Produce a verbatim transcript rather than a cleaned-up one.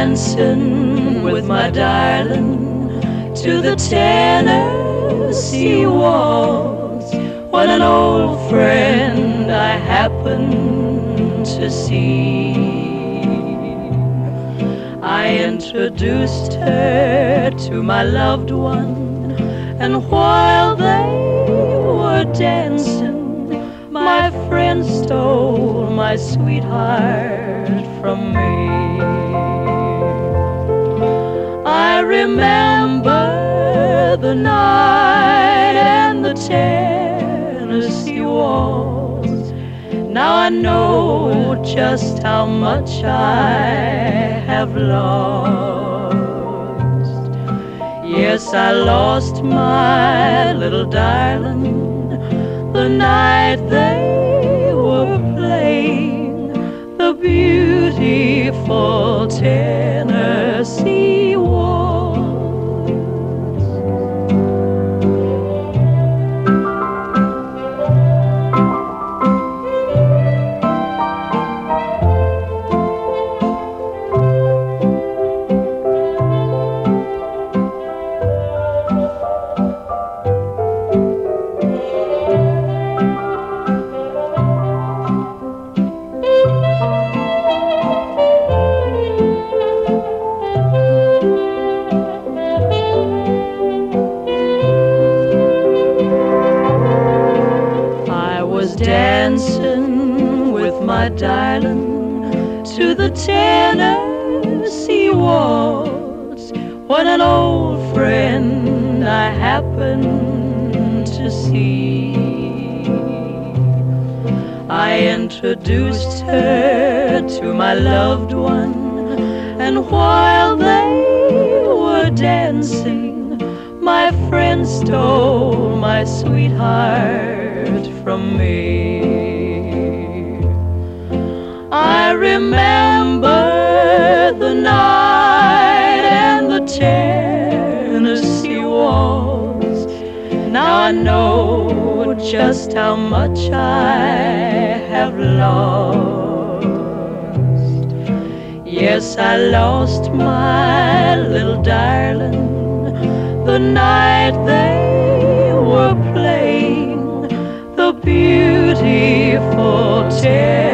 dancing with my darling to the Tennessee waltz when an old friend I happened to see. I introduced her to my loved one, and while they were dancing, my friend stole my sweetheart from me. I remember the night and the Tennessee waltz. Now I know just how much I have lost. Yes, I lost my little darling the night they were playing the beautiful Tennessee waltz. Dancing with my darling to the Tennessee waltz when an old friend I happened to see. I introduced her to my loved one, and while they were dancing, my friend stole my sweetheart from me. I remember the night and the Tennessee waltz. Now I know just how much I have lost. Yes, I lost my little darling the night they were playing the beautiful Tennessee